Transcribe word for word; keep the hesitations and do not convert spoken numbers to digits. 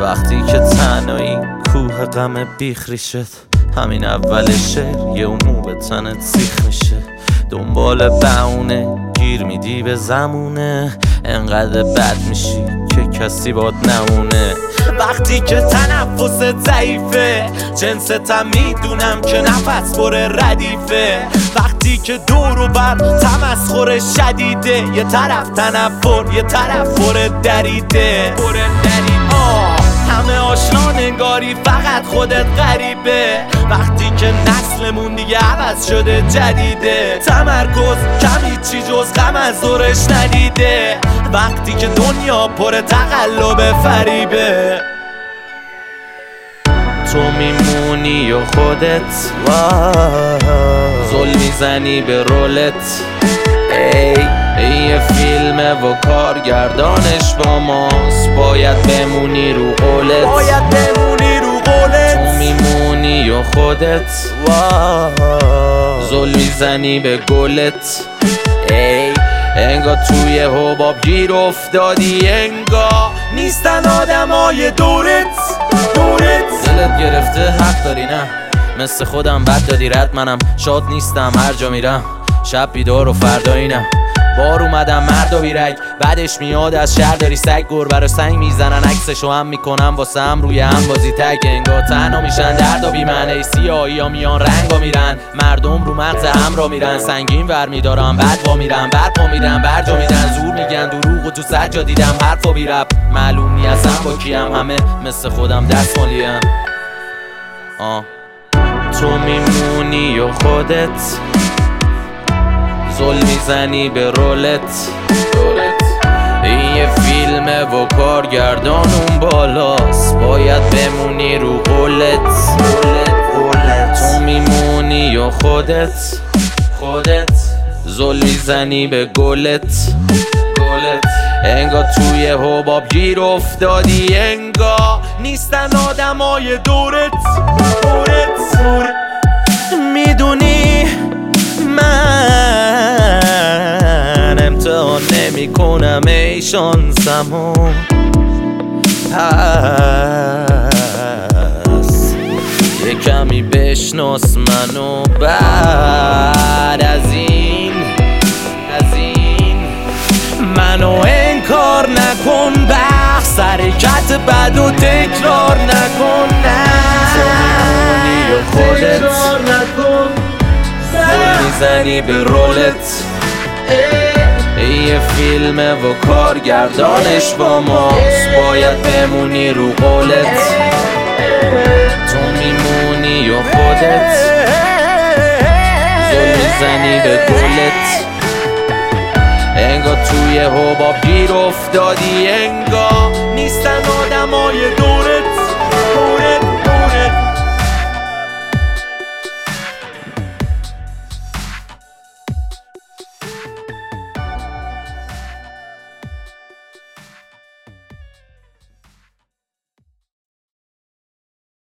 وقتی که تنهایی کوه غم بیخری شد، همین اولشه یه مو به تنت سیخ میشه. دنبال بهونه گیر میدی به زمونه، انقدر بد میشی که کسی باد نمونه. وقتی که تنفست ضعیفه، جنستم میدونم که نفس بره ردیفه. وقتی که دور و بر تمسخر شدیده، یه طرف تنفر یه طرف بره دریده. آه همه آشنا نگاری فقط خودت غریبه. وقتی که نسلمون دیگه عوض شده جدیده، تمرکز کمی چی جز غم از زورش ندیده. وقتی که دنیا پر تقلب فریبه، تو میمونی و خودت زل میزنی به رولت. ای ای یه فیلمه و کارگردانش با ماست، باید بمونی رو قولت. باید بمونی رو قولت. تو میمونی و خودت زل میزنی به گلت. ای انگار توی حباب گیر افتادی، انگار نیستن آدمای دورت دورت. دلت گرفته حق داری نه، مثل خودم بد دادی رد. منم شاد نیستم هر جا میرم، شب بیدار و فردایینم. بار اومدم مرد و بیرگ، بعدش میاد از شهر داری سگ. گربه رو سنگ میزنن عکسشو هم میکنم واسه هم روی هم بازی تگ. انگار تنها میشن درد و بیمنه، سیاهی ها میان رنگ ها میرن. مردم رو مغز هم را میرن، سنگین ور میدارم بعد وا میرن. برپا میرن برجا میدن، زور میگن دروغ و تو سجا دیدم حرف و بیرب. معلوم نی اصلا با کیم، همه مثل خودم دست مالیم. آه تو میمونی و خودت زل میزنی به رولت. این یه فیلمه و کارگردان اون بالاست، باید بمونی رو قولت. تو میمونی و خودت خودت زل میزنی به گلت گلت. انگار توی حباب گیر افتادی، انگار نیستن آدمای دورت دورت. میدونی من امتحان نمی کنم ای شانسمو، پس یه کمی بشناس منو. بعد از این از این منو انکار نکن، بحث حرکت بد و تکرار نکن. تو میمونی و خودت میزنی به رولت. یه فیلمه و کارگردانش با ماست، باید بمونی رو قولت. تو میمونی و خودت زل میزنی به گلت. انگار توی حباب گیر افتادی، انگار نیستن آدمای دو